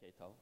祈禱。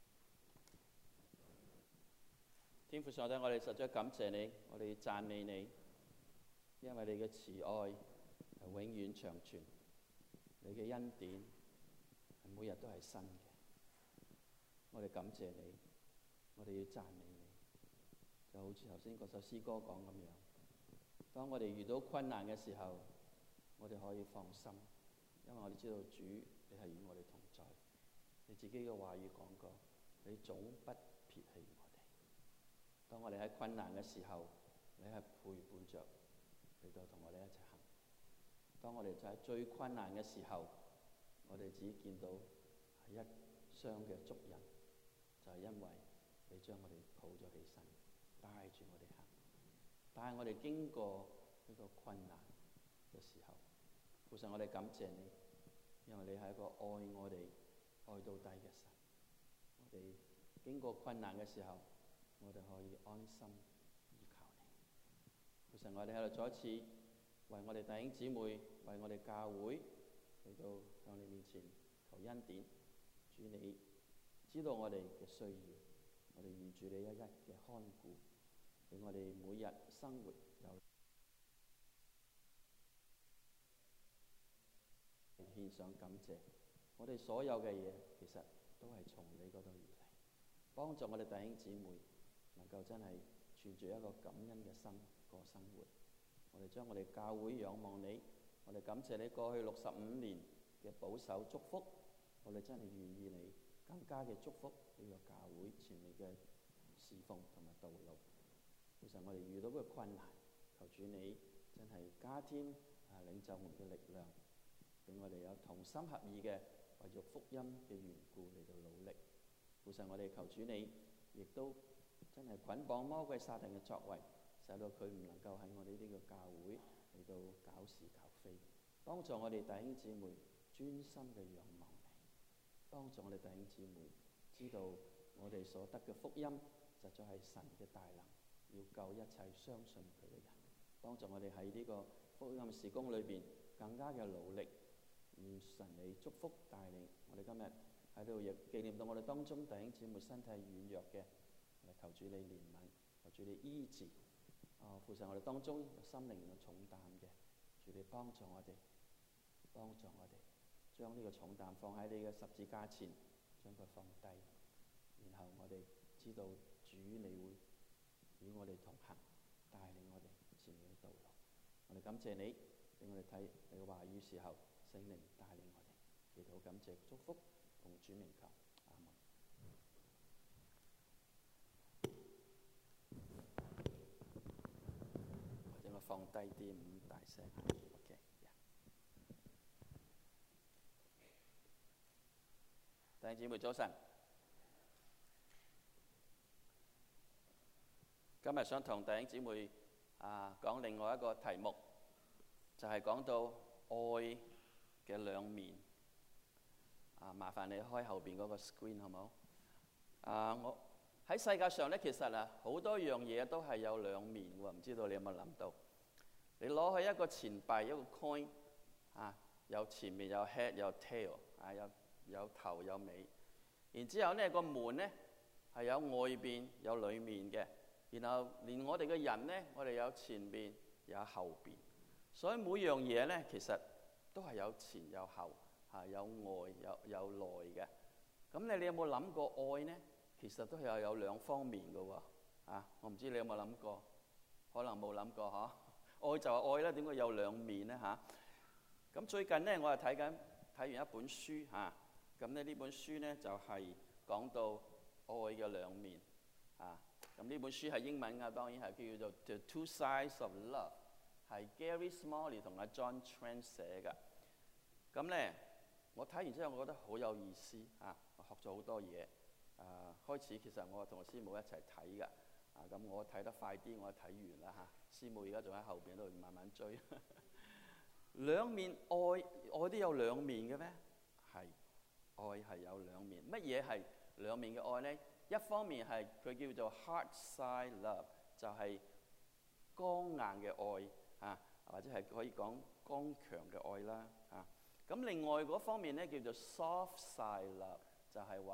天父上帝，我哋實在感謝你，我哋讚美你，因為你嘅慈愛係永遠長存，你嘅恩典係每日都係新嘅。我哋感謝你，我哋要讚美你，就好似頭先嗰首詩歌講咁樣。當我哋遇到困難嘅時候，我哋可以放心，因為我哋知道主你係與我哋同在。你自己嘅話語講過，你總不撇棄我哋。當我哋喺困難嘅時候，你係陪伴着嚟到同我哋一齊行。當我哋就喺最困難嘅時候，我哋只見到係一雙嘅足印，就係因為你將我哋抱咗起身，帶住我哋行。但係我哋經過呢個困難嘅時候，父神，我哋感謝你，因為你係一個愛我哋愛到底嘅神。我哋經過困難嘅時候，我哋可以安心依靠你。父神，我哋喺度再一次為我哋弟兄姊妹、為我哋教會嚟到向你面前求恩典。主，你知道我哋嘅需要，我哋願住你一一嘅看顧，俾我哋每日生活有獻上感謝。我哋所有嘅嘢其實都係從你嗰度而嚟，幫助我哋弟兄姊妹能夠真係存住一個感恩嘅心過生活。我哋將我哋教會仰望你，我哋感謝你過去65年嘅保守祝福，我哋真係願意你更加嘅祝福呢個教會前面嘅侍奉同埋道路。其實我哋遇到嘅困難，求主你真係加添領袖們嘅力量，俾我哋有同心合意嘅為咗福音嘅緣故嚟到努力。其實我哋求主你亦都真係捆綁魔鬼撒旦嘅作為，使到佢唔能夠喺我哋呢個教會嚟到搞是搞非，幫助我哋弟兄姊妹專心嘅仰望你，幫助我哋弟兄姊妹知道我哋所得嘅福音實在係神嘅大能，要救一切相信佢嘅人。幫助我哋喺呢個福音事工裏邊更加嘅努力，願神你祝福帶領。我哋今日喺度亦紀念到我哋當中弟兄姊妹身體軟弱嘅，我哋求主你憐憫，求主你醫治。父神，我哋當中有心靈嘅重擔嘅，主你幫助我哋，幫助我哋將呢個重擔放喺你嘅十字架前，將佢放低，然後我哋知道主你會與我哋同行，帶領我哋前面嘅道路。我哋感謝你，俾我哋睇你嘅話語時候，聖靈帶領我哋，祈禱感謝祝福，奉主名求，阿門。或者我放低啲，唔大聲。OK，弟兄姊妹早晨。今日想同弟兄姊妹講另外一個題目，就係講到愛嘅兩面。麻煩你開後邊嗰個 screen 好冇？我喺世界上咧，其實好多樣嘢都係有兩面喎，唔知道你有冇諗到？你攞去一個錢幣，一個 coin 有前面有 head 有 tail 有頭有尾，然之後呢個門呢係有外邊有裏面嘅。然後連我哋嘅人呢，我哋有前邊有後邊，所以每樣嘢呢，其實都係有前有後，有外有內嘅。咁你有冇諗過愛呢？其實都係有兩方面嘅喎。我唔知你有冇諗過，可能冇諗過嗬。愛就係愛啦，點解有兩面呢？咁最近呢，我係睇完一本書咁呢本書呢，就係講到愛嘅兩面咁呢本書係英文㗎，當然係叫做 The Two Sides of Love， 係 Gary Smalley 同阿 John Trent 寫㗎。咁呢，我睇完之後，我覺得好有意思我學咗好多嘢。開始其實我同師母一齊睇㗎。咁我睇得快啲，我睇完啦師母而家仲喺後邊度慢慢追。兩面愛都有兩面嘅咩？係，愛係有兩面。乜嘢係兩面嘅愛呢？一方面係佢叫做 hard side love， 就係剛硬嘅愛或者係可以講剛強嘅愛啦咁另外嗰方面咧叫做 soft side love， 就係話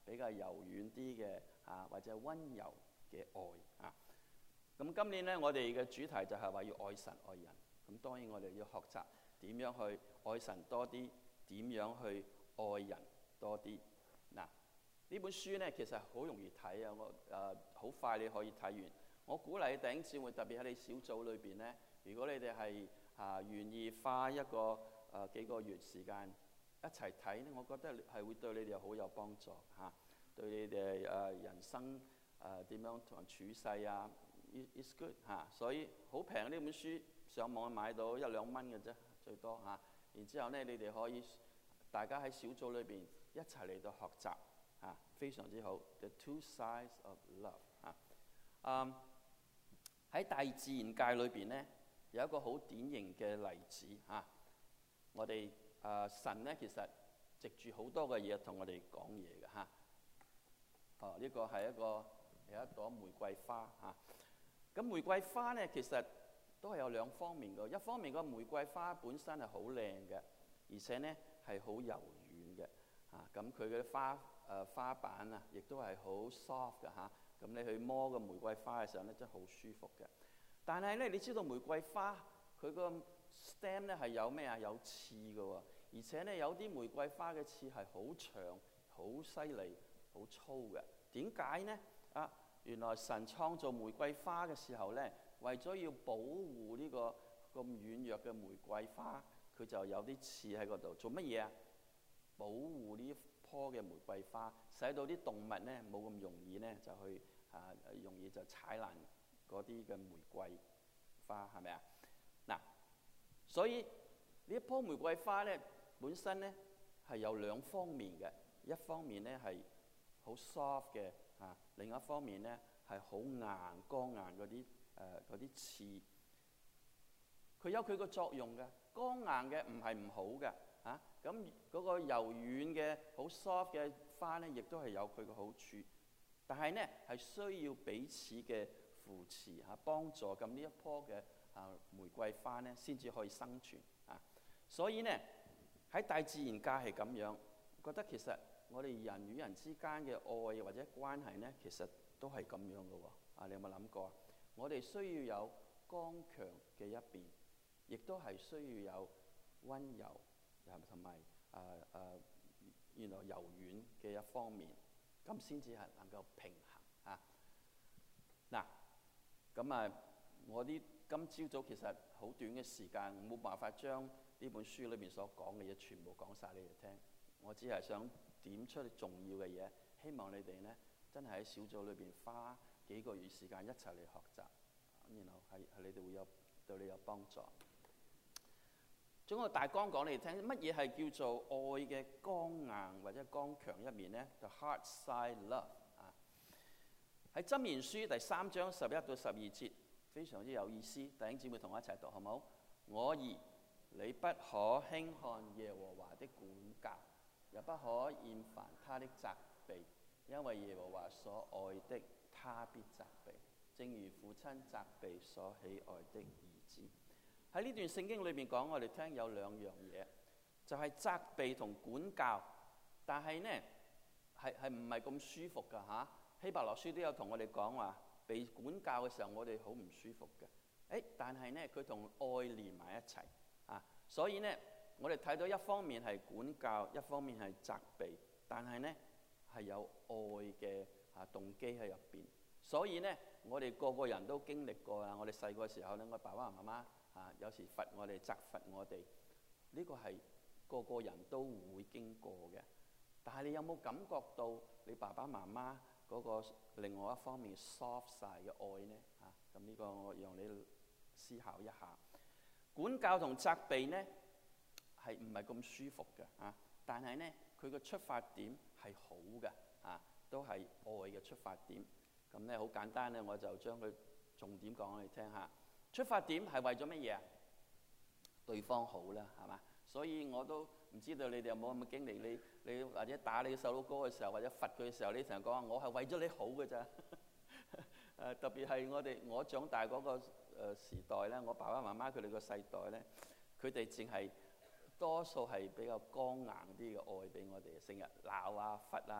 比較柔軟啲嘅或者温柔嘅愛啊。咁今年咧，我哋嘅主題就係話要愛神愛人。咁當然我哋要學習點樣去愛神多啲，點樣去愛人多啲。嗱，呢本書咧其實好容易睇啊，我好快你可以睇完。我鼓勵弟兄姊妹，特別喺你小組裏邊咧，如果你哋係願意花一個幾個月時間一齊睇咧，我覺得係會對你哋好有幫助嚇，對你哋人生點樣同人處世啊，it's good 嚇。所以好平呢本書，上網買到1-2蚊嘅啫，最多嚇。然之後咧，你哋可以大家喺小組裏邊一齊嚟到學習嚇，非常之好。The Two Sides of Love 嚇。喺大自然界裏邊咧，有一個好典型嘅例子嚇。我哋神咧其實藉住好多嘅嘢同我哋講嘢嘅嚇。呢個係有一朵玫瑰花嚇。咁玫瑰花咧其實都係有兩方面嘅，一方面個玫瑰花本身係好靚嘅，而且咧係好柔軟嘅嚇。咁佢嘅花瓣啊，亦都係好 soft 嘅嚇。咁你去摸個玫瑰花嘅時候咧，真係好舒服嘅。但係咧，你知道玫瑰花佢個 stem 咧係有咩啊？有刺嘅喎，而且咧有啲玫瑰花嘅刺係好長、好犀利、好粗嘅。點解呢？原來神創造玫瑰花嘅時候咧，為咗要保護呢個咁軟弱嘅玫瑰花，佢就有啲刺喺嗰度。做乜嘢啊？保護呢棵嘅玫瑰花，使到啲動物咧冇咁容易咧就去容易就踩爛嗰啲嘅玫瑰花，係咪啊？嗱，所以呢一棵玫瑰花咧本身咧係有兩方面嘅，一方面咧係好 soft 嘅另一方面咧係好硬剛硬嗰啲刺。佢有佢個作用嘅，剛硬嘅唔係唔好嘅咁嗰個柔軟嘅好 soft 嘅花咧，亦都係有佢嘅好處。但係咧係需要彼此嘅扶持幫助，咁呢一棵嘅玫瑰花咧先至可以生存所以咧喺大自然界係咁樣，覺得其實我哋人與人之間嘅愛或者關係咧，其實都係咁樣嘅喎。你有冇諗過啊？我哋需要有剛強嘅一邊，亦都係需要有温柔同埋原來柔軟嘅一方面，咁先至係能夠平衡嗱，咁我今朝早其實好短嘅時間，冇辦法將呢本書裏面所講嘅嘢全部講晒你哋聽。我只係想點出重要嘅嘢，希望你哋咧真係喺小組裏邊花幾個月時間一齊嚟學習，然後係你哋會對你有幫助。總個大綱講你哋聽，乜嘢係叫做愛嘅剛硬或者剛強一面呢？ The hard side love 喺箴言書第3章11到12節，非常之有意思。弟兄姊妹同我一齊讀好冇？我兒，你不可輕看耶和華的管教，也不可厭煩他的責備，因為耶和華所愛的，他必責備，正如父親責備所喜愛的兒子。喺呢段聖經裏面講，我哋聽有兩樣嘢，就係責備同管教，但係呢係唔係咁舒服㗎嚇？希伯來書都有同我哋講話，被管教嘅時候我哋好唔舒服嘅。但係呢佢同愛連埋一齊所以呢我哋睇到一方面係管教，一方面係責備，但係呢係有愛嘅動機喺入邊。所以呢我哋個個人都經歷過啦。我哋細個時候呢，我爸爸媽媽有時罰我哋、責罰我哋，呢個係個個人都會經過嘅。但係你有冇感覺到你爸爸媽媽嗰個另外一方面 soft 晒嘅愛呢？咁呢個我讓你思考一下。管教同責備呢係唔係咁舒服嘅但係呢佢個出發點係好嘅都係愛嘅出發點。咁呢好簡單呢，我就將佢重點講俾你聽下。出發點係為咗乜嘢啊？對方好啦，係嘛？所以我都唔知道你哋有冇咁嘅經歷。你或者打你細佬哥嘅時候，或者罰佢嘅時候，你成日講話我係為咗你好嘅咋。特別係我長大嗰個時代咧，我爸爸媽媽佢哋個世代咧，佢哋淨係多數係比較剛硬啲嘅愛俾我哋，成日鬧啊、罰啊，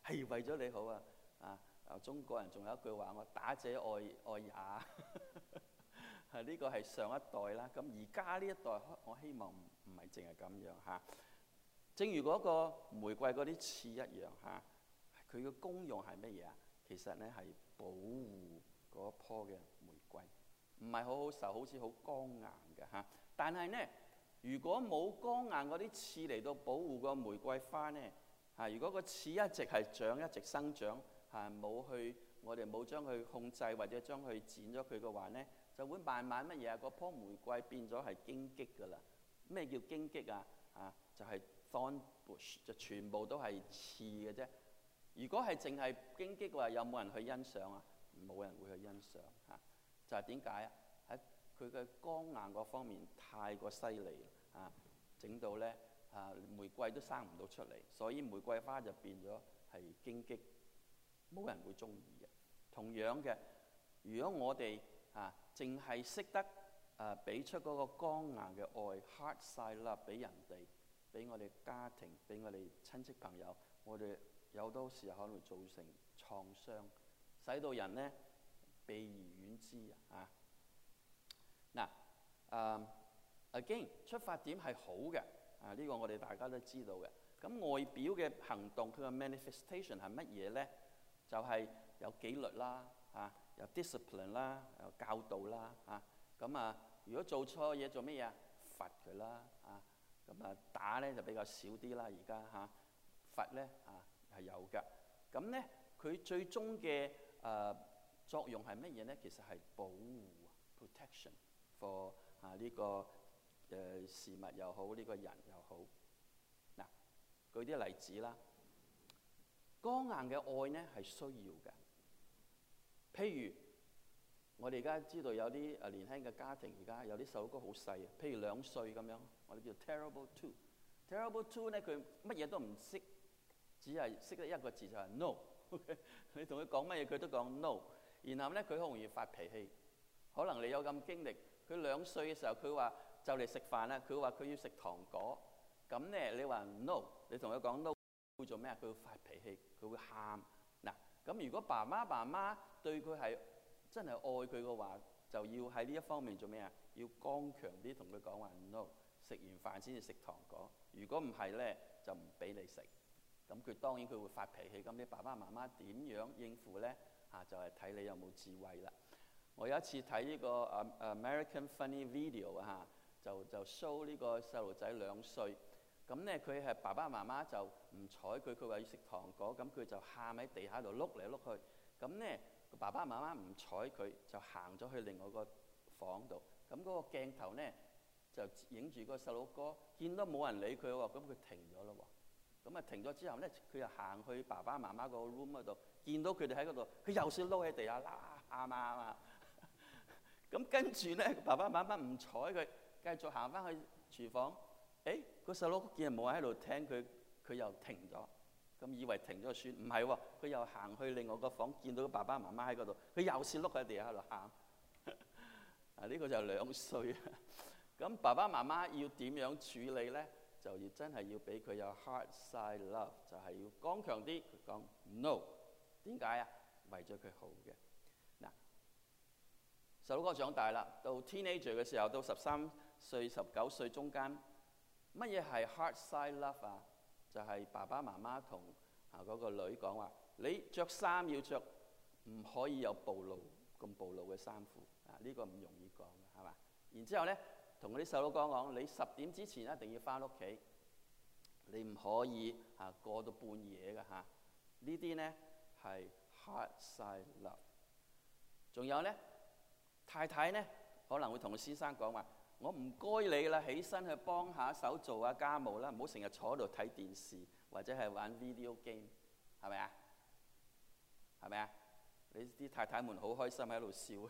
係為咗你好啊！中國人仲有一句話，我打者愛也，呢個係上一代啦。咁而家呢一代，我希望唔係淨係咁樣嚇。正如嗰個玫瑰嗰啲刺一樣嚇，佢嘅功用係乜嘢啊？其實咧係保護嗰棵嘅玫瑰，唔係好好受，好似好剛硬嘅嚇。但係咧，如果冇剛硬嗰啲刺嚟到保護個玫瑰花咧，如果個刺一直係長，一直生長，我哋冇將佢控制或者將佢剪咗佢嘅話咧，就會慢慢乜嘢啊？嗰棵玫瑰變咗係荊棘㗎啦。咩叫荊棘啊？就係 thorn bush， 就全部都係刺嘅啫。如果係淨係荊棘嘅話，有冇人去欣賞啊？冇人會去欣賞嚇。就係點解啊？喺佢嘅剛硬嗰方面太過犀利啊，整到咧玫瑰都生唔到出嚟，所以玫瑰花就變咗係荊棘，冇人會中意嘅。同樣嘅，如果我哋淨係識得俾出嗰個剛硬嘅愛 ，heart side love 俾人哋，俾我哋家庭，俾我哋親戚朋友，我哋有好多時候可能會造成創傷，使到人咧避而遠之啊！again 出發點係好嘅呢個我哋大家都知道嘅。咁外表嘅行動，佢嘅 manifestation 係乜嘢咧？就係有紀律啦，有 discipline 啦，有教導啦，如果做錯嘢做咩嘢啊？罰佢啦，打咧就比較少啲啦，而家罰咧係有㗎。咁咧佢最終嘅作用係乜嘢咧？其實係保護 protection for 呢個事物又好，呢個人又好。嗱，舉啲例子啦。剛硬嘅愛咧係需要嘅。譬如我哋而家知道有啲年輕嘅家庭，而家有啲細路哥好細嘅，譬如2歲咁樣，我哋叫 terrible two。terrible two 咧，佢乜嘢都唔識，只係識得一個字就係 no。你同佢講乜嘢，佢都講 no。然後咧，佢好容易發脾氣。可能你有咁經歷，佢2歲嘅時候，佢話就嚟食飯啦，佢話佢要食糖果。咁咧，你話 no， 你同佢講 no， 會做咩啊？佢會發脾氣，佢會喊。嗱，咁如果爸爸媽媽對佢係真係愛佢嘅話，就要喺呢一方面做咩啊？要剛強啲同佢講話 no， 食完飯先至食糖果。如果唔係咧，就唔俾你食。咁佢當然佢會發脾氣。咁你爸爸媽媽點樣應付咧？就係睇你有冇智慧啦。我有一次睇呢個American Funny Video 就 show 呢個細路仔2歲。咁咧佢係爸爸媽媽就唔睬佢，佢話要食糖果，咁佢就喊喺地下度碌嚟碌去。咁咧爸爸媽媽唔睬佢，就行咗去另外個房度。咁嗰個鏡頭咧就影住個細路哥，見到冇人理佢喎，咁佢停咗咯喎。咁停咗之後咧，佢又行去爸爸媽媽個 room 嗰度，見到佢哋喺嗰度，佢又先碌喺地下啦，喊啊！咁跟住咧，爸爸媽媽唔睬佢，繼續行翻去廚房。個細佬見冇人喺度聽佢，佢又停咗。咁以為停咗就算，唔係喎，佢又行去另外個房，見到爸爸媽媽喺嗰度，佢又先碌喺地下喺度喊。呢個就係2歲。咁爸爸媽媽要點樣處理咧？就要真係要俾佢有 heart side love， 就係要剛強啲。佢講 no， 點解啊？為咗佢好嘅。嗱，細佬哥長大啦，到 teenager 嘅時候，到13歲、19歲中間，乜嘢係 heart side love 啊？就係爸爸媽媽同嗰個女講話：你着衫要着唔可以有咁暴露嘅衫褲。呢個唔容易講嘅，係嘛？然之後咧，同嗰啲細佬講，你10點之前一定要翻屋企，你唔可以過到半夜嘅嚇。呢啲咧係 heart side love。仲有咧，太太咧可能會同個先生講話：我唔該你啦，起身去幫下手做下家務啦，唔好成日坐喺度睇電視或者係玩 video game， 係咪啊？係咪啊？你啲太太們好開心喺度笑。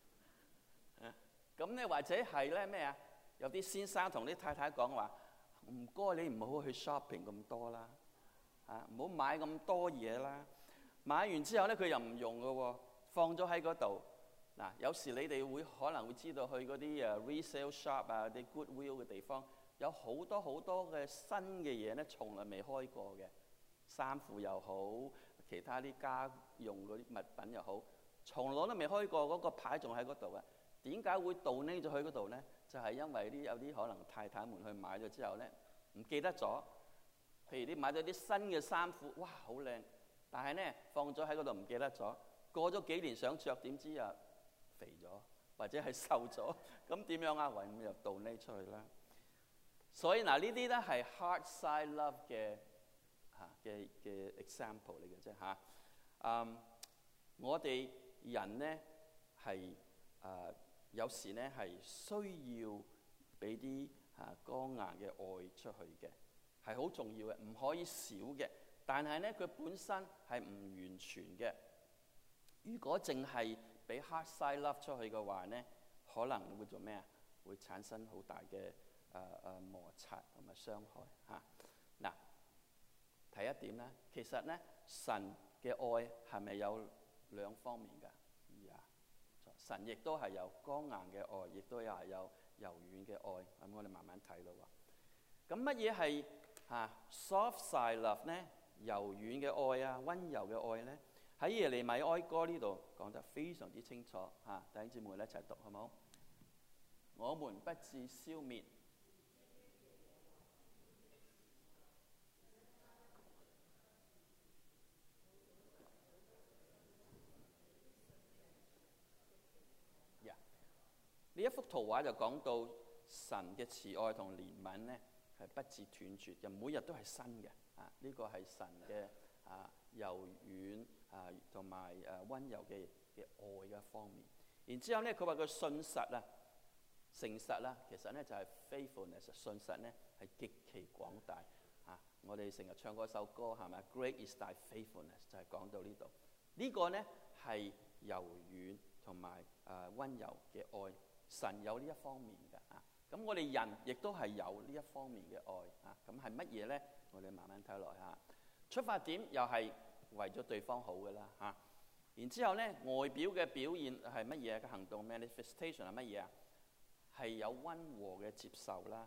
咁咧或者係咧咩啊？有啲先生同啲太太講話：唔該你唔好去 shopping 咁多啦，唔好買咁多嘢啦。買完之後咧，佢又唔用嘅喎，放咗喺嗰度。嗱，有時你哋可能會知道去嗰啲resale shop 啲 goodwill 嘅地方，有好多好多嘅新嘅嘢咧，從來未開過嘅， 衫褲又好，其他啲家用嗰啲物品又好，從來都未開過，嗰個牌仲喺嗰度啊！點解會donate咗去嗰度咧？就係因為有啲可能太太們去買咗之後咧，唔記得咗。譬如你買咗啲新嘅衫褲，哇，好靚，但係咧放咗喺嗰度唔記得咗，過咗幾年想着，點知啊肥咗或者係瘦咗，咁點樣啊？唯有又donate出去啦。所以嗱，呢啲咧係 heart side love 嘅嘅 example 嚟嘅啫嚇。我哋人咧係有時咧係需要俾啲剛硬嘅愛出去嘅，係好重要嘅，唔可以少嘅。但係咧佢本身係唔完全嘅。如果淨係俾 heart side love 出去嘅話咧，可能會做咩啊？會產生好大嘅摩擦同埋傷害嚇。嗱，睇一點咧，其實咧神嘅愛係咪有兩方面㗎？神亦都係有剛硬嘅愛，亦都係有柔軟嘅愛。咁我哋慢慢睇咯喎。咁乜嘢係soft side love 咧？柔軟嘅愛啊，溫柔嘅愛咧？喺耶利米哀歌呢度講得非常之清楚嚇。弟兄姊妹一齊讀好冇？我們不致消滅。呢一幅圖畫就講到神嘅慈愛同憐憫咧係不致斷絕嘅，每日都係新嘅。呢個係神嘅柔軟同埋溫柔嘅愛嘅方面。然之後咧，佢話佢信實啊、誠實啦，其實咧就係 faithfulness， 信實咧係極其廣大。我哋成日唱嗰首歌係咪 ？Great is thy faithfulness， 就係講到呢度。呢個咧係柔軟同埋溫柔嘅愛。神有呢一方面嘅咁我哋人亦都係有呢一方面嘅愛咁係乜嘢咧？我哋慢慢睇落出發點又係為咗對方好嘅啦然之後咧，外表嘅表現係乜嘢嘅行動 manifestation 係乜嘢啊？係有溫和嘅接受啦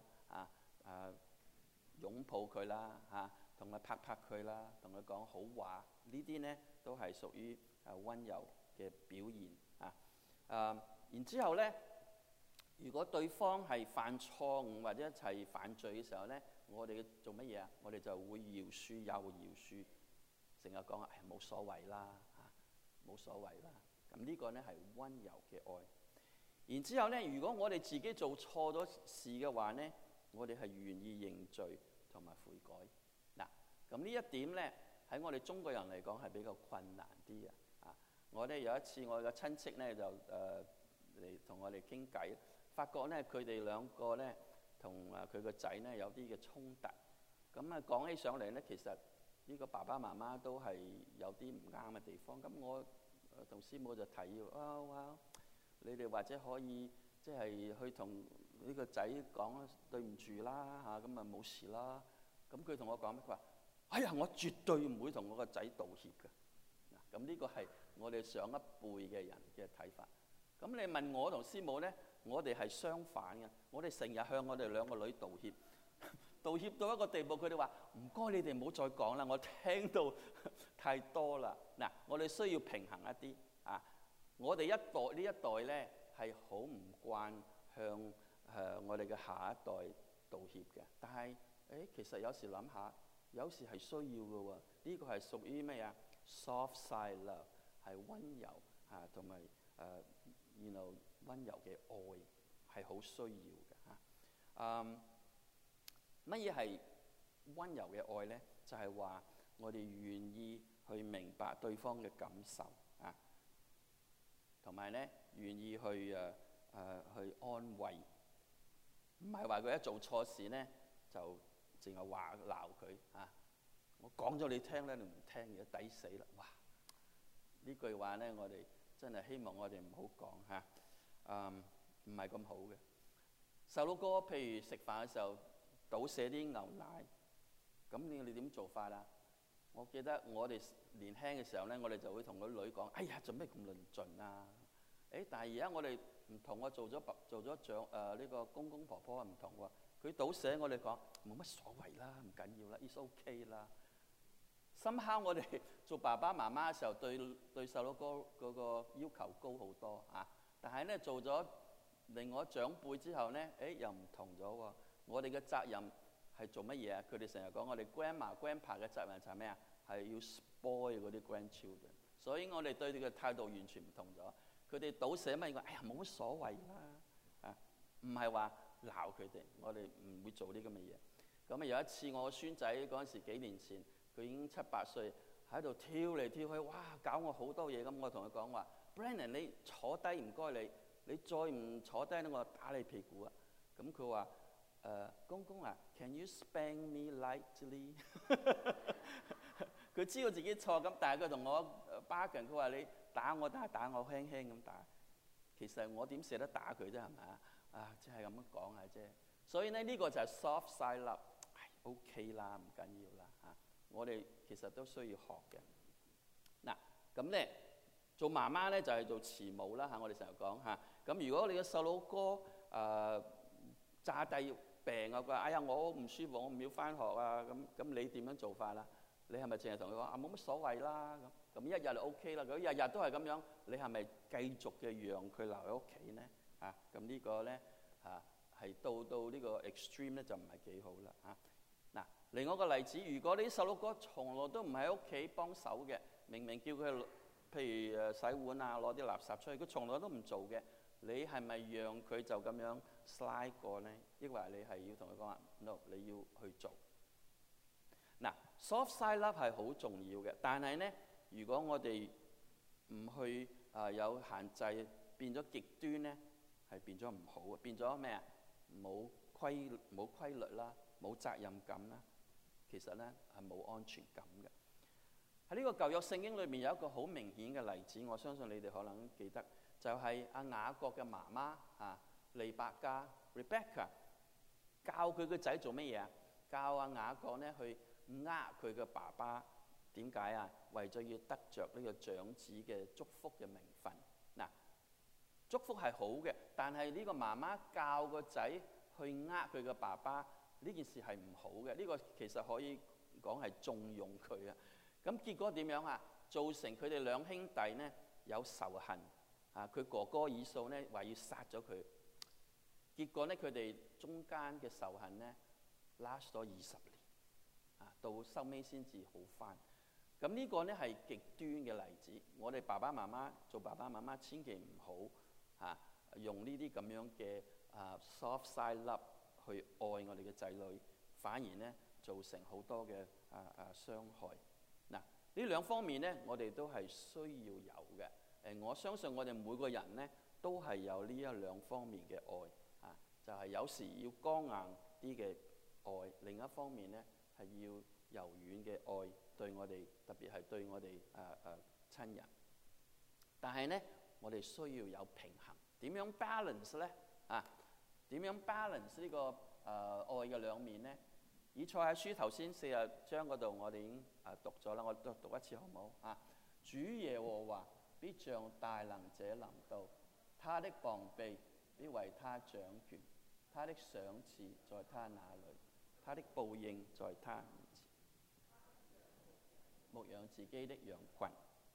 擁抱佢啦同佢拍拍佢啦，同佢講好話，呢啲咧都係屬於溫柔嘅表現然之後咧，如果對方係犯錯誤或者一齊犯罪嘅時候咧，我哋做乜嘢啊？我哋就會饒恕又饒恕，成日講冇所謂啦冇所謂啦。咁呢個咧係溫柔嘅愛。然之後咧，如果我哋自己做錯咗事嘅話咧，我哋係願意認罪同埋悔改。嗱，咁呢一點咧喺我哋中國人嚟講係比較困難啲嘅我哋有一次我嘅親戚咧就嚟同我哋傾偈。發覺咧，佢哋兩個咧同佢個仔咧有啲嘅衝突。咁講起上嚟咧，其實呢個爸爸媽媽都係有啲唔啱嘅地方。咁我同師母就提議你哋或者可以即係去同呢個仔講對唔住啦咁冇事啦。咁佢同我講咩？佢話：哎呀，我絕對唔會同我個仔道歉嘅。咁呢個係我哋上一輩嘅人嘅睇法。咁你問我同師母咧？我哋係相反嘅，我哋成日向我哋兩個女道歉，道歉到一個地步，佢哋話唔該，你哋唔好再講啦，我聽到太多啦。嗱，我哋需要平衡一啲我哋呢一代咧係好唔慣向我哋嘅下一代道歉嘅，但係其實有時諗下，有時係需要嘅喎。呢個係屬於咩啊 ？soft side love 係溫柔同埋溫柔嘅愛係好需要嘅乜嘢係溫柔嘅愛咧？就係話我哋願意去明白對方嘅感受同埋咧願意去安慰，唔係話佢一做錯事咧就淨係話鬧佢我講咗你聽咧，你唔聽嘅，抵死啦！哇！呢句話咧，我哋真係希望我哋唔好講唔係咁好嘅。細路哥譬如食飯嘅時候倒瀉啲牛奶，咁你點做法啊？我記得我哋年輕嘅時候咧，我哋就會同個女講：哎呀，做咩咁論盡啊？但係而家我哋唔同，我做咗長呢個公公婆婆唔同喎。佢倒瀉我哋講冇乜所謂啦，唔緊要啦，it's OK 啦。 somehow我哋做爸爸媽媽嘅時候對細佬哥嗰個要求高好多啊，但係咧做咗另外長輩之後咧，又唔同咗喎。我哋嘅責任係做乜嘢啊？佢哋成日講我哋 grandma、grandpa 嘅責任就係咩啊？係要 spoil 嗰啲 grandchildren。所以我哋對佢嘅態度完全唔同咗。佢哋倒瀉乜嘢？哎呀，冇乜所謂啦，唔係話鬧佢哋，我哋唔會做啲咁嘅嘢。咁啊有一次我個孫仔嗰陣時幾年前，佢已經7、8歲，喺度跳嚟跳去，哇！搞我好多嘢咁。我同佢講話 ，Brandon 你坐低唔該你再唔坐低咧，我打你屁股啊！咁佢話公公啊 ，Can you spank me lightly？ 佢知道自己錯咁，但係佢同我bargain，佢話你打我，但係打我輕輕咁打。其實我點捨得打佢啫，係咪啊？即係咁樣講下啫。所以呢個就係 soft side love，OK 啦，唔緊要啦嚇。我哋其實都需要學嘅。嗱，咁咧做媽媽咧就係做慈母啦嚇。我哋成日講嚇。咁如果你嘅細佬哥炸低病啊，佢話哎呀我唔舒服，我唔要翻學啊，咁你點樣做法啦？你係咪淨係同佢講冇乜所謂啦？咁一日就 OK 啦。如果日日都係咁樣，你係咪繼續嘅讓佢留喺屋企呢？咁呢個咧係到呢個 extreme 咧就唔係幾好啦嗱，另外一個例子，如果你啲細佬哥從來都唔喺屋企幫手嘅，明明叫佢譬如洗碗啊，攞啲垃圾出去，佢從來都唔做嘅，你係咪讓佢就咁樣 slide 過呢？抑或你係要同佢講話 no， 你要去做？嗱 ，soft side love 係好重要嘅，但係呢，如果我哋唔去有限制，變咗極端呢，係變咗唔好嘅，變咗咩啊？冇規律啦，冇責任感啦，其實呢係冇安全感嘅。喺呢個舊約聖經裏面有一個好明顯嘅例子，我相信你哋可能記得，就係雅各嘅媽媽利百加 Rebecca 教佢個仔做乜嘢啊？教雅各呢去佢嘅爸爸，點解啊？為咗要得着呢個長子嘅祝福嘅名分。嗱，祝福係好嘅，但係呢個媽媽教個仔去佢嘅爸爸，呢件事係唔好嘅。呢個其實可以講係縱容佢啊。咁結果點樣啊？造成佢哋兩兄弟呢有仇恨佢哥哥以掃呢話要殺咗佢。結果呢，佢哋中間嘅仇恨呢 last 咗20年。到收尾先至好翻。咁呢個呢係極端嘅例子。我哋爸爸媽媽做爸爸媽媽，千祈唔好用呢啲咁樣嘅soft side love 去愛我哋嘅仔女，反而呢造成好多嘅傷害。嗱，呢兩方面呢，我哋都係需要有嘅。我相信我哋每個人呢都係有呢一兩方面嘅愛就係有時要剛硬啲嘅愛，另一方面呢係要柔軟嘅愛對我哋，特別係對我哋親人。但係呢，我哋需要有平衡。點樣 balance 呢？點樣 balance 呢個愛嘅兩面呢？以賽亞書頭先40章嗰度，我哋已經讀咗啦。我讀一次好唔好？主耶和華必像大能者臨到，他的膀臂必為他掌權，他的賞賜在他那裏，他的報應在他面前。牧養自己的羊群。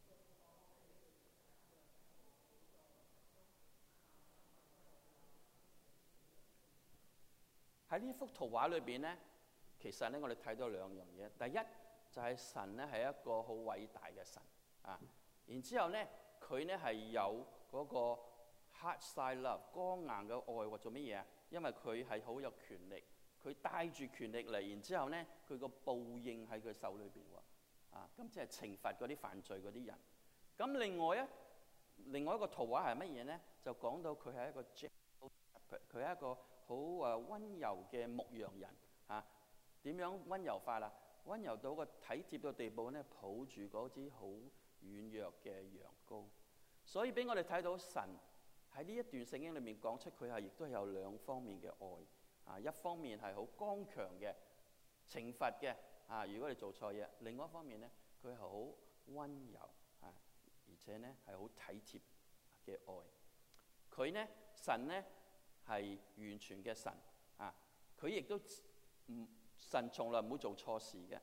喺呢幅圖畫裏邊呢，其實呢，我哋睇到兩樣嘢。第一就係神呢係一個好偉大嘅神然之後呢，佢呢係有嗰個 hard side love 剛硬嘅愛，或做乜嘢啊？因為佢係好有權力，佢帶住權力嚟，然之後呢，佢個報應喺佢手裏邊咁即係懲罰嗰啲犯罪嗰啲人。咁另外一個圖畫係乜嘢呢？就講到佢係一個 gentle shepherd，佢係一個好溫柔嘅牧羊人點樣溫柔法啊？溫柔到個體貼嘅地步呢，抱住嗰支好軟弱嘅羊羔。所以俾我哋睇到神喺呢一段聖經裏面講出佢係亦都有兩方面嘅愛一方面係好剛強嘅懲罰嘅如果你做錯嘢；另外一方面呢，佢係好溫柔而且呢係好體貼嘅愛。佢呢，神呢係完全嘅神佢亦都神從來唔會做錯事嘅。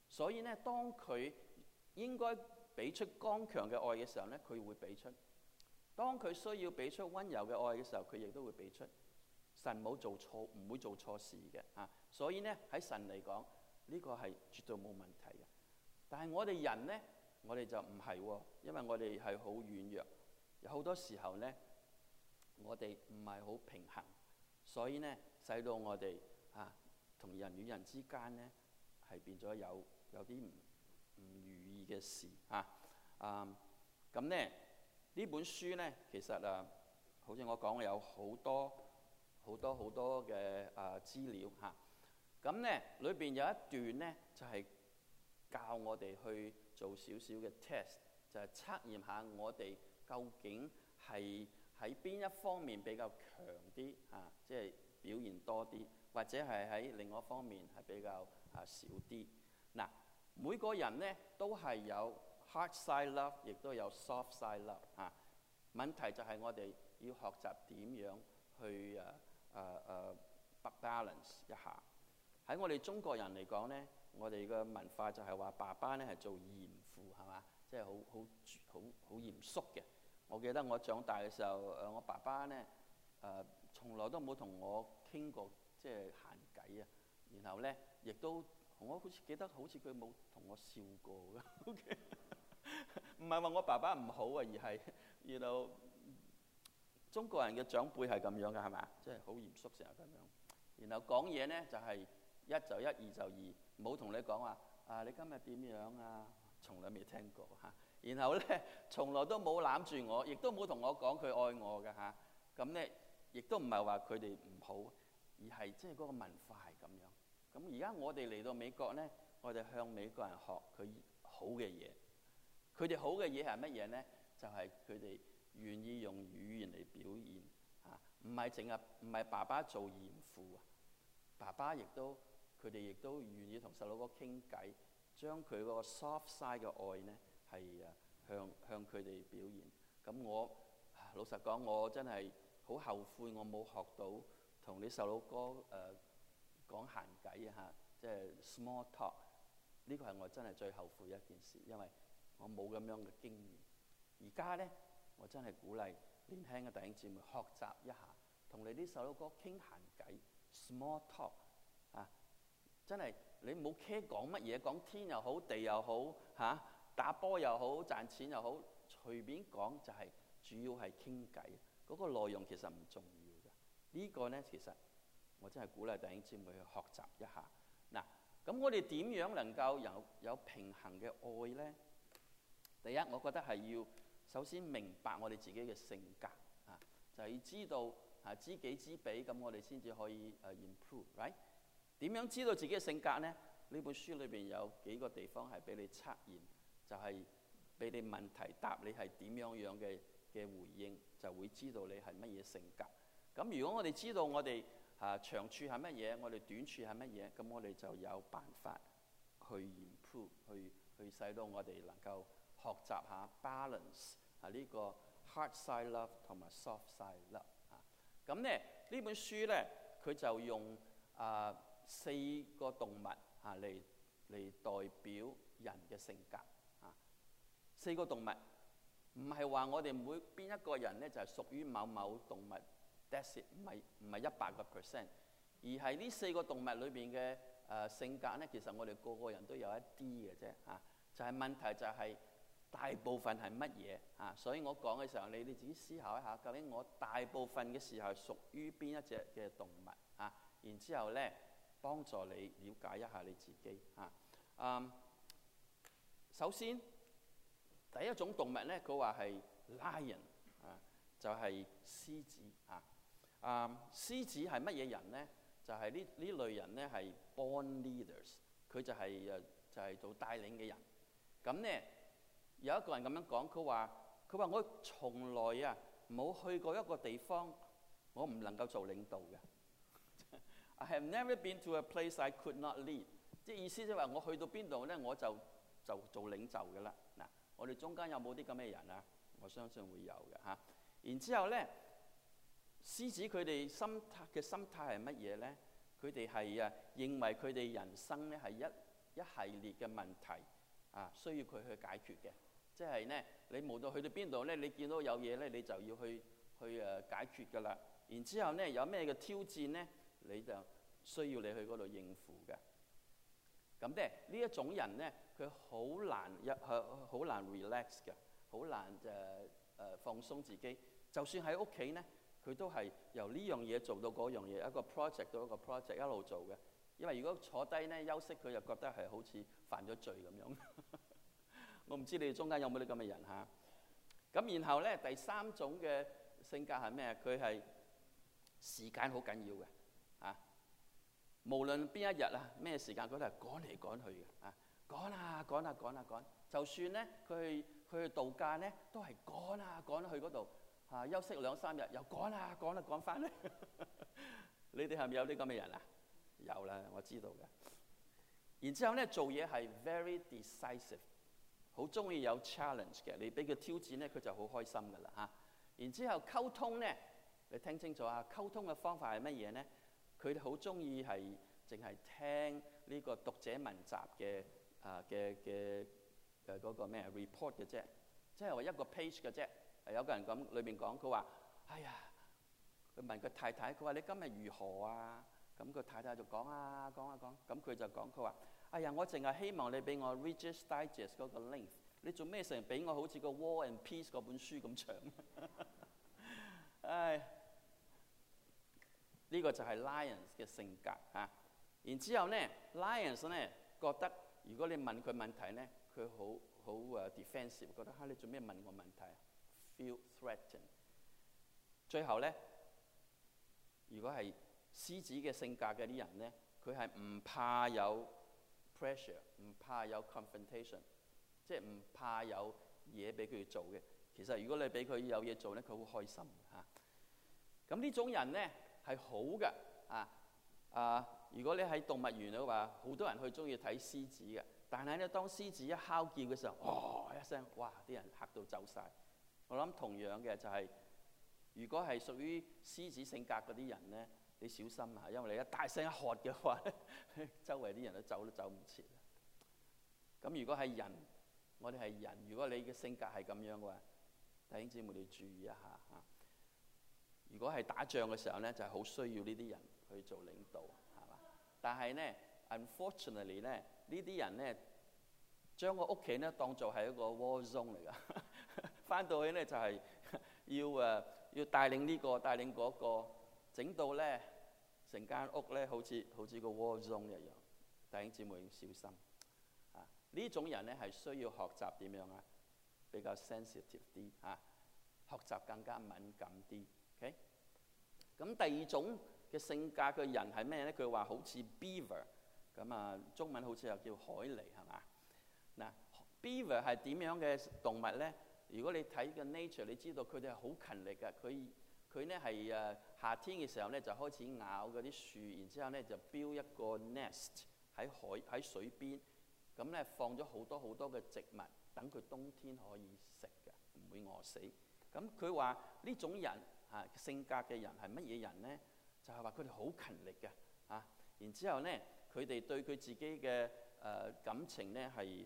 所以咧，當佢應該俾出剛強嘅愛嘅時候咧，佢會俾出；當佢需要俾出溫柔嘅愛嘅時候，佢亦都會俾出。神冇做錯，唔會做錯事嘅啊！所以咧，喺神嚟講，呢個係絕對冇問題嘅。但係我哋人咧，我哋就唔係喎，因為我哋係好軟弱，有好多時候咧，我哋唔係好平衡，所以咧，使到我哋同人與人之間咧係變咗有啲唔如意嘅事咁咧，呢本書咧，其實好似我講，有好多嘅資料咁咧，裏邊有一段咧就係教我哋去做少少嘅 test， 就係測驗下我哋究竟係喺邊一方面比較強啲即係表現多啲，或者係喺另外一方面係比較少啲。嗱，每個人咧都係有 hard side love， 亦都有 soft side love 問題就係我哋要學習點樣去balance 一下。喺我哋中國人嚟講咧，我哋嘅文化就係話爸爸咧係做嚴父，係嘛？即係好嚴肅嘅。我記得我長大嘅時候，我爸爸咧從來都冇同我傾過即係閒偈啊。然後咧，亦都我好似記得好似佢冇同我笑過嘅。OK， 唔係話我爸爸唔好啊，而係中國人嘅長輩係咁樣嘅，係嘛？即係好嚴肅成日咁樣。然後講嘢咧就係一就一，二就二，冇同你講話你今日點樣啊？從來未聽過然後咧，從來都冇攬住我，亦都冇同我講佢愛我嘅咁咧，亦都唔係話佢哋唔好，而係即係嗰個文化係咁樣。咁而家我哋嚟到美國咧，我哋向美國人學佢好嘅嘢。佢哋好嘅嘢係乜嘢咧？就係佢哋願意用語言嚟表現唔係爸爸做嚴父爸爸佢哋亦都願意同細佬哥傾偈，將佢嗰個 soft side 嘅愛咧係向佢哋表現。咁我老實講，我真係好後悔我冇學到同啲細佬哥講閒偈即係 small talk。呢個係我真係最後悔一件事，因為我冇咁樣嘅經驗。而家咧，我真係鼓勵年輕嘅弟兄姊妹學習一下，同你啲細佬哥傾閒偈 small talk 真係你冇 care 講乜嘢，講天又好，地又好打波又好，賺錢又好，隨便講就係主要係傾偈。嗰個內容其實唔重要嘅。呢個咧，其實我真係鼓勵弟兄姊妹去學習一下。嗱，咁我哋點樣能夠有平衡嘅愛咧？第一，我覺得係要首先明白我哋自己嘅性格就係要知道知己知彼，咁我哋先至可以improve，right？ 點樣知道自己嘅性格呢？呢本書裏邊有幾個地方係俾你測驗，就係俾你問題答，你係點樣嘅回應，就會知道你係乜嘢性格。咁如果我哋知道我哋長處係乜嘢，我哋短處係乜嘢，咁我哋就有辦法去 improve， 去使到我哋能夠學習下 balance 呢個 hard side love 同埋 soft side love 咁咧，呢本書咧，佢就用4個動物嚟代表人嘅性格4個動物唔係話我哋每邊一個人咧就係屬於某某動物 ，that's it， 唔係100%，而係呢4個動物裏邊嘅性格咧，其實我哋個個人都有一啲嘅啫就係問題就係大部分係乜嘢所以我講嘅時候，你哋自己思考一下，究竟我大部分嘅時候係屬於邊一隻嘅動物然之後咧，幫助你了解一下你自己首先第一種動物咧，佢話係 lion 就係獅子獅子係乜嘢人咧？就係呢類人咧係 born leaders， 佢就係做帶領嘅人。咁咧有一個人咁樣講，佢話我從來冇去過一個地方，我唔能夠做領導嘅。I have never been to a place I could not lead。即係意思即係話我去到邊度咧，我就做領袖嘅啦。嗱，我哋中間有冇啲咁嘅人啊？我相信會有嘅然之後咧，獅子佢哋心態係乜嘢咧？佢哋係認為佢哋人生咧係一系列嘅問題需要佢去解決嘅。即係咧，你無論去到邊度咧，你見到有嘢咧，你就要去解決㗎啦。然之後咧，有咩嘅挑戰咧，你就需要你去嗰度應付嘅。咁咧，呢一種人咧，佢好難 relax 嘅，好難放鬆自己。就算喺屋企咧，佢都係由呢樣嘢做到嗰樣嘢，一個 project 到一個 project 一路做嘅。因為如果坐低咧休息，佢就覺得係好似犯咗罪咁樣。我唔知你哋中間有冇啲咁嘅人嚇。咁然後咧，第三種嘅性格係咩？佢係時間好緊要嘅無論邊一日咩時間，佢都係趕嚟趕去嘅趕。就算咧佢去度假咧，都係趕去嗰度休息2-3日，又趕翻咧。你哋係咪有啲咁嘅人啊？有啦，我知道嘅。然之後咧，做嘢係 very decisive， 好中意有 challenge 嘅。你俾佢挑戰咧，佢就好開心㗎啦。然之後溝通咧，你聽清楚溝通嘅方法係乜嘢咧？佢哋好中意係淨係聽呢個讀者文集嘅嗰個咩 report 嘅啫，即係話一個 page 嘅啫。有個人咁裏面講，佢話：哎呀，佢問佢太太，佢話你今日如何啊？咁個太太就講，咁佢就講，佢話：哎呀，我淨係希望你俾我 Reader's Digest 嗰個 link， 你做咩成日俾我好似個 War and Peace 嗰本書咁長？唉，呢個就係 Lions 嘅性格然之後咧 ，Lions 咧覺得如果你問佢問題咧，佢好defensive， 覺得你做咩問我問題 ？Feel threatened。最後咧，如果係獅子嘅性格嘅啲人咧，佢係唔怕有 pressure， 唔怕有 confrontation， 即係唔怕有嘢俾佢做嘅。其實如果你俾佢有嘢做咧，佢好開心咁呢種人咧係好嘅如果你喺動物園嘅話，好多人去中意睇獅子嘅。但係咧，當獅子一哮叫嘅時候，一聲，哇！啲人嚇到走晒。我諗同樣嘅就係，如果係屬於獅子性格嗰啲人咧，你小心因為你一大聲一喝嘅話咧，周圍啲人都走唔切。咁如果係人，我哋係人，如果你嘅性格係咁樣嘅話，弟兄姊妹你注意一下如果係打仗嘅時候咧，就係好需要呢啲人去做領導，係嘛？但係咧 ，unfortunately 咧，呢啲人咧將個屋企咧當做係一個 war zone 嚟㗎。翻到去咧就係要帶領呢個帶領嗰個，整到咧成間屋咧好似個 war zone 一樣。弟兄姊妹要小心呢種人咧係需要學習點樣比較 sensitive 啲學習更加敏感啲。OK， 咁第二種嘅性格嘅人係咩咧？佢話好似 beaver 咁中文好似又叫海狸，係嘛？嗱 ，beaver 係點樣嘅動物咧？如果你睇個 nature， 你知道佢哋係好勤力嘅。佢咧係夏天嘅時候咧就開始咬嗰啲樹，然之後咧就 build 一個 nest 喺水邊，咁咧放咗好多嘅植物，等佢冬天可以食嘅，唔會餓死。咁佢話呢種人性格嘅人係乜嘢人咧？就係話佢哋好勤力嘅然之後咧，佢哋對佢自己嘅感情咧係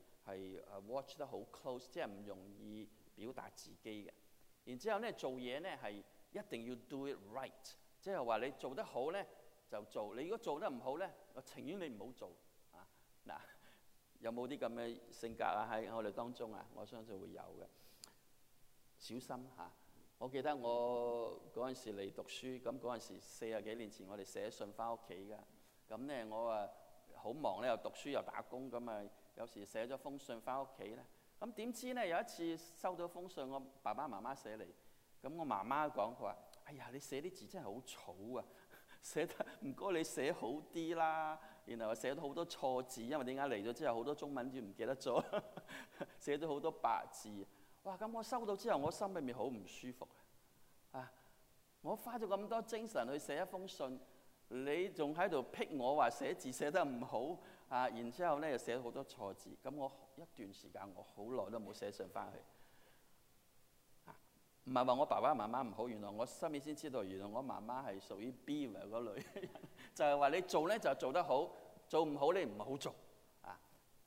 watch 得好 close， 即係唔容易表達自己嘅。然之後咧做嘢咧係一定要 do it right， 即係話你做得好咧就做，你如果做得唔好咧，我情願你唔好做嗱，有冇啲咁嘅性格喺我哋當中我相信會有嘅。小心我記得我嗰陣時嚟讀書，咁嗰陣時40幾年前，我哋寫信翻屋企㗎。咁咧我好忙咧，又讀書又打工，咁有時寫咗封信翻屋企咧。咁點知咧有一次收到封信，我爸爸媽媽寫嚟，咁我媽媽講，佢話：哎呀，你寫啲字真係好草寫得唔該你寫好啲啦。然後寫咗好多錯字，因為點解嚟咗之後好多中文字唔記得咗，寫咗好多白字。哇！咁我收到之後，我心裏面好唔舒服我花咗咁多精神去寫一封信，你仲喺度批我話寫字寫得唔好然之後咧又寫咗好多錯字。咁我一段時間我好耐都冇寫信翻去唔係話我爸爸媽媽唔好，原來我後面先知道，原來我媽媽係屬於 beaver 嗰類人，就係話你做咧就做得好，做唔好你唔好做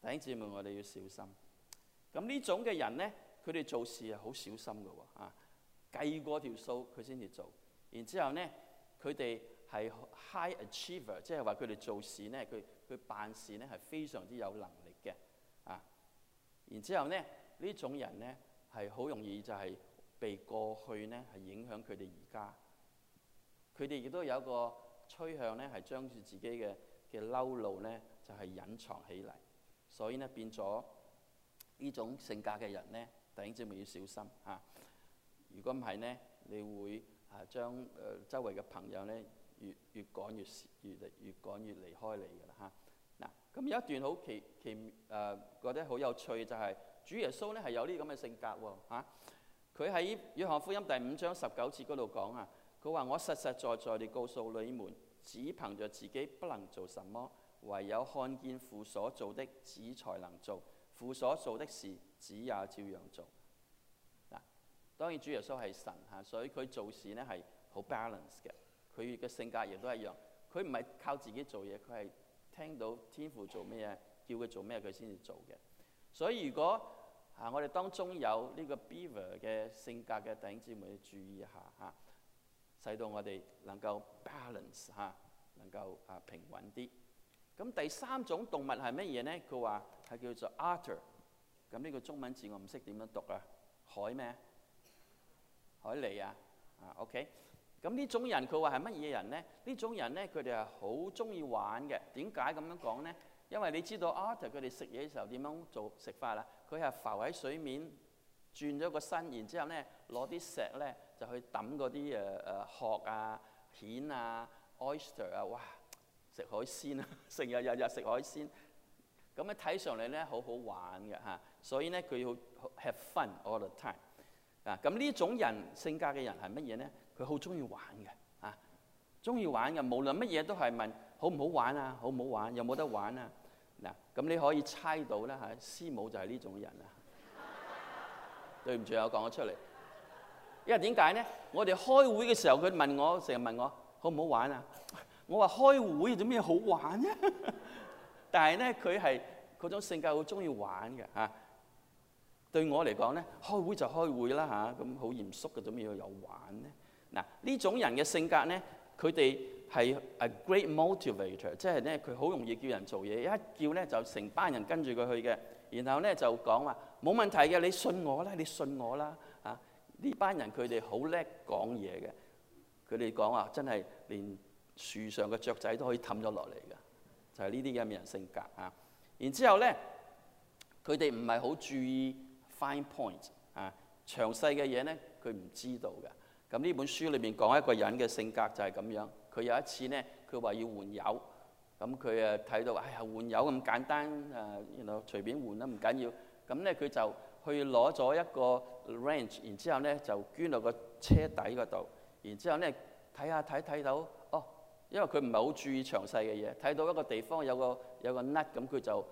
弟兄姊妹，我哋要小心。咁呢種嘅人咧，佢哋做事係好小心嘅喎，計過條數佢先至做。然之後咧，佢哋係 high achiever， 即係話佢哋做事咧，佢辦事咧係非常之有能力嘅。然之後咧，呢種人咧係好容易就係被過去咧係影響佢哋而家。佢哋亦都有一個趨向咧，係將住自己嘅嬲怒咧就係隱藏起嚟。所以咧變咗呢種性格嘅人咧，弟兄姊妹要小心嚇。如果唔係咧，你會將周圍嘅朋友咧越趕越離開你㗎啦嚇。嗱，咁有一段好覺得好有趣，就係主耶穌咧係有呢啲咁嘅性格喎嚇。佢喺約翰福音第5章19節嗰度講啊，佢話：我實實在在地告訴你們，只憑着自己不能做什麼，唯有看見父所做的，子才能做。父所做的事，子也照樣做。嗱，當然主耶穌係神嚇，所以佢做事咧係好 balance 嘅。佢嘅性格亦都一樣，佢唔係靠自己做嘢，佢係聽到天父做咩嘢，叫佢做咩佢先至做嘅。所以如果我哋當中有呢個 Beaver 嘅性格嘅弟兄姊妹，注意一下嚇，使到我哋能夠 balance 嚇，能夠平穩啲。咁第三種動物係乜嘢咧？佢話係叫做 Otter。咁呢個中文字我唔識點樣讀啊？海咩？海狸啊？OK。咁呢種人佢話係乜嘢人咧？呢種人咧，佢哋係好中意玩嘅。點解咁樣講咧？因為你知道 Otter 佢哋食嘢嘅時候點樣做食法啦？佢係浮喺水面，轉咗個身，然之後咧攞啲石咧就去揼嗰啲殼啊、蜆啊、oyster 啊，哇！食海鮮啊，成日日日食海鮮，咁咧睇上嚟咧好好玩嘅嚇，所以咧佢要 have fun all the time 咁呢種人性格嘅人係乜嘢咧？佢好中意玩嘅中意玩嘅，無論乜嘢都係問好唔好玩啊，好唔好玩，有冇得玩啊？嗱，咁你可以猜到啦嚇，師母就係呢種人啊。對唔住，我講咗出嚟，因為點解咧？我哋開會嘅時候，佢問我，成日問我好唔好玩啊？我話開會做咩好玩啫？但係咧，佢係嗰種性格好中意玩嘅嚇。對我嚟講咧，開會就開會啦嚇，咁好嚴肅嘅，做咩要有玩咧？嗱，呢種人嘅性格咧，佢哋係 a great motivator， 即係咧佢好容易叫人做嘢，一叫咧就成班人跟住佢去嘅，然後咧就講話冇問題嘅，你信我啦，你信我啦嚇。呢班人佢哋好叻講嘢嘅，佢哋講話真係連樹上嘅雀仔都可以氹咗落嚟嘅，就係呢啲咁嘅人性格啊。然之後咧，佢哋唔係好注意 fine point 詳細嘅嘢咧，佢唔知道嘅。咁呢本書裏面講一個人嘅性格就係咁樣。佢有一次咧，佢話要換油，咁佢睇到哎呀換油咁簡單隨便換啦，唔緊要。咁咧佢就去攞咗一個 wrench， 然之後咧就捐到個車底嗰度，然之後咧睇到哦。因為佢唔係好注意詳細嘅嘢，睇到一個地方有個 nut， 咁佢就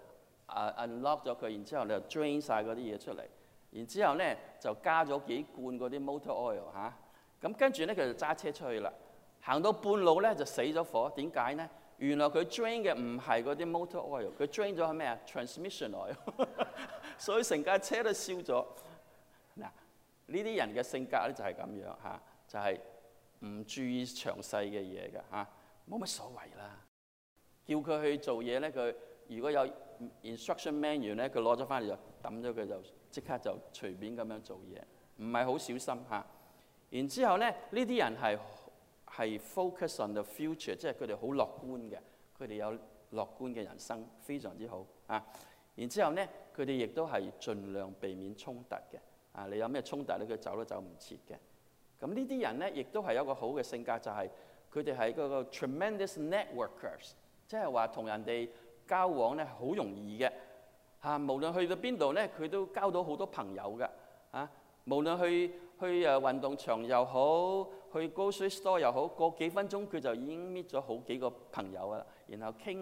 unlock 咗佢，然之後就 drain 晒嗰啲嘢出嚟，然之後咧就加咗幾罐嗰啲 motor oil 嚇，咁跟住咧佢就揸車出去啦。行到半路咧就死咗火，點解咧？原來佢 drain 嘅唔係嗰啲 motor oil， 佢 drain 咗係咩啊 ？transmission oil， 所以成架車都燒咗。嗱，呢啲人嘅性格咧就係咁樣嚇，就係唔注意詳細嘅嘢嘅嚇。冇乜所謂啦，叫佢去做嘢咧，佢如果有 instruction manual 咧，佢攞咗翻嚟就抌咗佢，就即刻就隨便咁樣做嘢，唔係好小心嚇。然之後咧，呢啲人係 focus on the future， 即係佢哋好樂觀嘅，佢哋有樂觀嘅人生，非常之好啊。然之後咧，佢哋亦都係盡量避免衝突嘅你有咩衝突咧，佢走都走唔切嘅。咁呢啲人咧，亦都係有一個好嘅性格，就係佢哋係嗰個 tremendous networkers， 即係話同人哋交往咧好容易嘅無論去到邊度咧，佢都交到好多朋友嘅無論去運動場又好，去 grocery store 又好，過幾分鐘佢就已經搣咗好幾個朋友啦，然後傾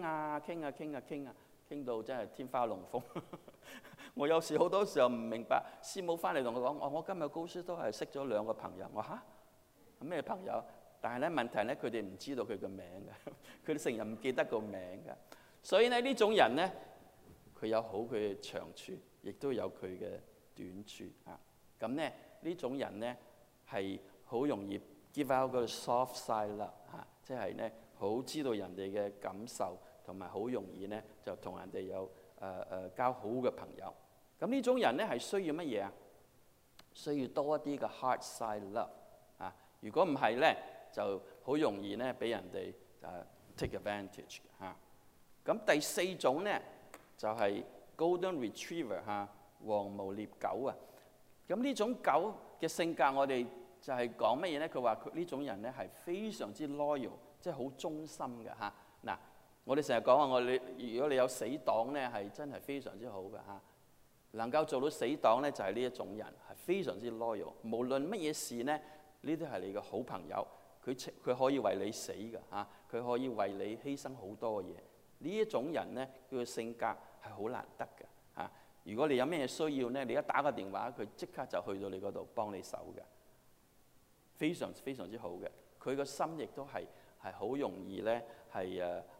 到真係天花龍鳳。我有時好多時候唔明白，師母翻嚟同我講，我今日 grocery store 係識咗2個朋友，我嚇咩朋友？但係咧問題咧，佢哋唔知道佢個名嘅，佢哋成日唔記得個名嘅。所以咧呢種人咧， 佢有好佢嘅長處，亦都有佢嘅短處啊。咁咧呢種人咧係好容易 give out 嗰個 soft side love 即係咧好知道人哋嘅感受，同埋好容易咧就同人哋有交好嘅朋友。咁呢種人咧係需要乜嘢啊？需要多一啲嘅 hard side love 啊！如果唔係咧，就好容易咧俾人哋take advantage 嚇。咁第四種咧就係 golden retriever 黃毛獵狗啊！咁呢種狗嘅性格，我哋就係講乜嘢咧？佢話佢呢種人咧係非常之 loyal， 即係好忠心嘅嚇。嗱，我哋成日講話如果你有死黨咧，係真係非常之好嘅嚇。能夠做到死黨咧，就係呢一種人，係非常之 loyal。無論乜嘢事咧，呢啲係你嘅好朋友，佢可以為你死嘅嚇，佢可以為你犧牲好多嘅嘢。呢一種人咧，佢嘅性格係好難得嘅嚇。如果你有咩需要咧，你一打個電話，佢即刻就去到你嗰度幫你手嘅，非常非常之好嘅。佢個心亦都係好容易咧，係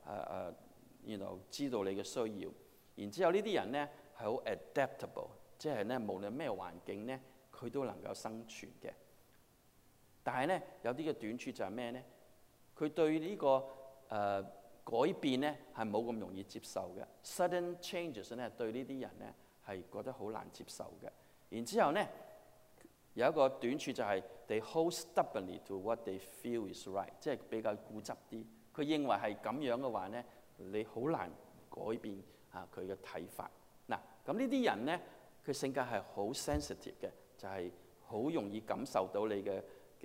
知道你嘅需要。然之後呢啲人咧係好 adaptable， 即係咧無論咩環境咧，佢都能夠生存嘅。但係咧有啲嘅短處就係咩咧？佢對呢個改變咧係冇咁容易接受嘅。Sudden changes 咧對呢啲人咧係覺得好難接受嘅。然之後咧有一個短處就係 they hold stubbornly to what they feel is right， 即係比較固執啲。佢認為係咁樣嘅話咧，你好難改變佢嘅睇法。嗱，咁呢啲人咧佢性格係好 sensitive 嘅，就係好容易感受到你嘅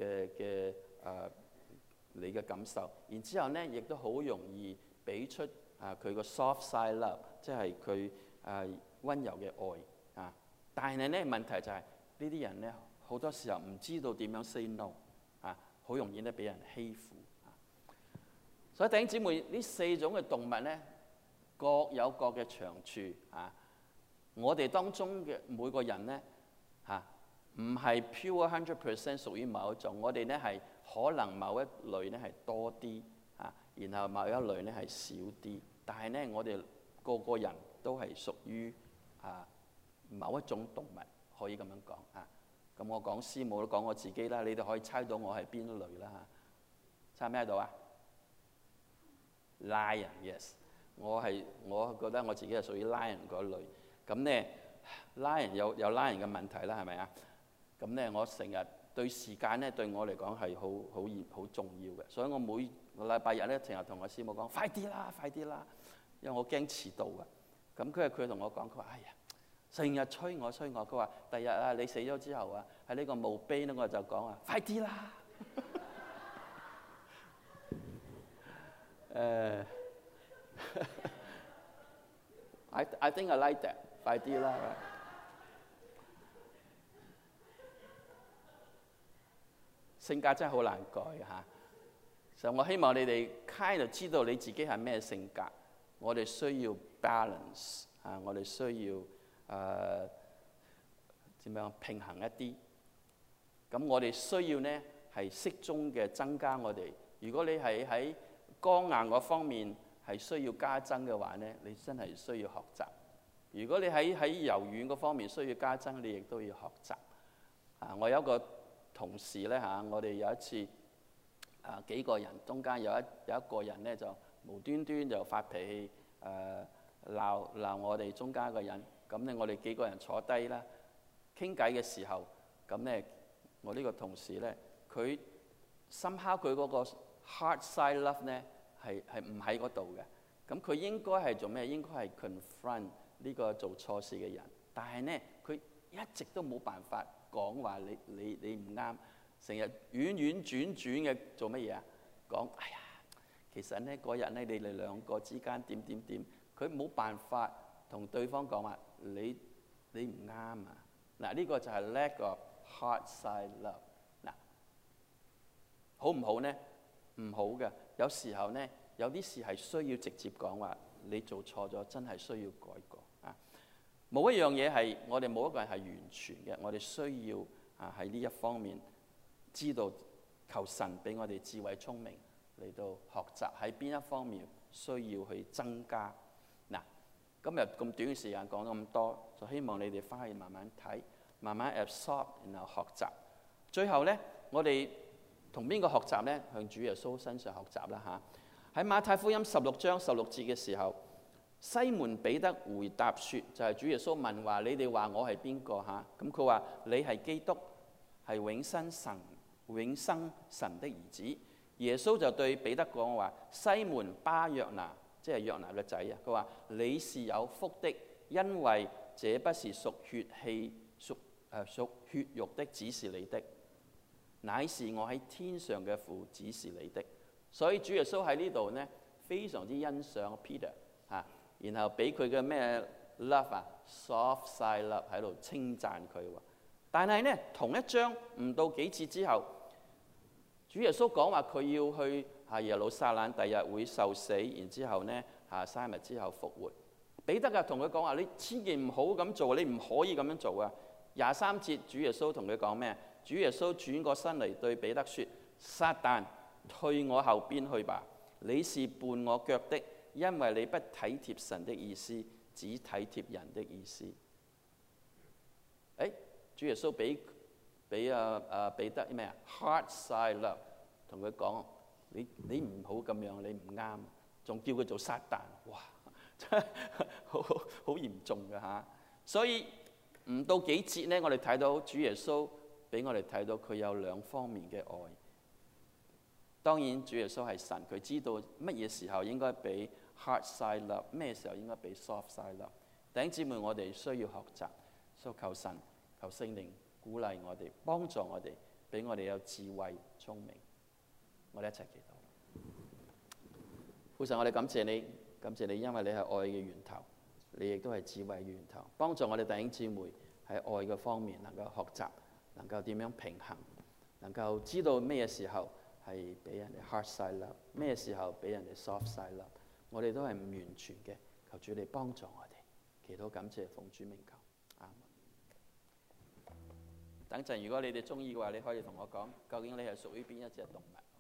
你嘅感受。然之後咧亦都好容易俾出佢個 soft side love， 即係佢溫柔嘅愛啊。但係咧問題就係呢啲人咧好多時候唔知道點樣 say no 啊，好容易咧俾人欺負啊。所以弟兄姊妹，呢四種嘅動物咧各有各嘅長處啊。我哋當中嘅每個人咧唔係 pure 100% 屬於某一種，我哋咧係可能某一類咧係多啲然後某一類咧係少啲。但係咧我哋個個人都係屬於某一種動物，可以咁樣講咁我講師母都講我自己啦，你哋可以猜到我係邊一類啦猜咩度啊 ？Lion yes， 我覺得我自己係屬於 lion 嗰類。咁咧 lion 有 lion 嘅問題啦，係咪啊？咁咧我成日對時間咧對我嚟講係好重要嘅，所以我每個禮拜日咧成日同我師母講快啲啦，快啲啦，因為我驚遲到啊。咁佢同我講，佢話哎呀，成日催我，佢話第日你死咗之後喺呢個墓碑咧，我就講快啲啦。I think I like that， 快啲啦。性格真係好難改所以我希望你哋 kind of 知道你自己係咩性格。我哋需要 balance 我哋需要點樣平衡一啲。咁我哋需要呢係適中嘅增加我哋。如果你係喺剛硬嗰方面係需要加增嘅話呢，你真係需要學習。如果你喺柔軟嗰方面需要加增，你亦都要學習。我有一個同事咧我哋有一次幾個人中間有一個人咧就無端端就發脾氣鬧我哋中間一個人。咁咧我哋幾個人坐低啦傾偈嘅時候，咁咧我呢個同事咧佢somehow佢嗰個 hard side love 咧係唔喺嗰度嘅。咁佢應該係做咩？應該係 confront 呢個做錯事嘅人。但係咧佢一直都冇辦法講話你唔啱，成日婉轉嘅做乜嘢啊？講哎呀，其實咧嗰日咧你哋兩個之間點，佢冇辦法同對方講話你唔啱啊！嗱，呢個就係 lack of hard side love。嗱，好唔好呢？唔好嘅。有時候呢，有啲事係需要直接講話，你做錯咗，真係需要改過冇一樣嘢係我哋冇一個人係完全嘅，我哋需要喺呢一方面知道求神俾我哋智慧聰明嚟到學習喺邊一方面需要去增加。嗱， 今日咁短嘅時間講咗咁多，就希望你哋翻去慢慢睇，慢慢 absorb，然後學習。最後呢，我哋同邊個學習呢？向主耶穌身上學習啦嚇。喺馬太福音16章16節嘅時候，西門彼得回答說，就係主耶穌問話：你哋話我係邊個嚇？咁佢話你係基督，係永生神的兒子。耶穌就對彼得講話：西門巴約拿，即係約拿嘅仔啊。佢話你是有福的，因為這不是屬血肉的指示你的，乃是我喺天上嘅父指示你的。所以主耶穌喺呢度呢，非常之欣賞 Peter 嚇，然後俾佢嘅咩 love 啊 soft side love 喺度稱讚佢喎。但係呢，同一章唔到幾節之後，主耶穌講話佢要去耶路撒冷，第日會受死，然之後呢3日之後復活。彼得啊同佢講話：你千祈唔好咁做，你唔可以咁樣做啊！23節主耶穌同佢講咩？主耶穌轉過身嚟對彼得說：撒旦，退我後邊去吧！你是絆我腳的，因為你不體貼神的意思，只體貼人的意思。主耶穌俾彼得咩啊 ？Hard side love， 同佢講：你唔好咁樣，你唔啱，仲叫佢做撒旦。哇！真係好嚴重嘅嚇。所以唔到幾節呢，我哋睇到主耶穌俾我哋睇到佢有兩方面嘅愛。當然主耶穌係神，佢知道乜嘢時候應該俾 hard side love， 咩時候應該俾 soft side love。弟兄姊妹，我哋需要學習，所以求神、求聖靈鼓勵我哋，幫助我哋，俾我哋有智慧、聰明。我哋一齊祈禱。父神，我哋感謝你，因為你係愛嘅源頭，你亦都係智慧嘅源頭，幫助我哋弟兄姊妹喺愛嘅方面能夠學習，能夠點樣平衡，能夠知道咩時候係俾人哋 hard side love， 咩時候俾人哋 soft side love。我哋都係唔完全嘅，求主你幫助我哋。祈禱感謝奉主名求，阿們。等陣如果你哋中意嘅話，你可以同我講，究竟你係屬於邊一隻動物？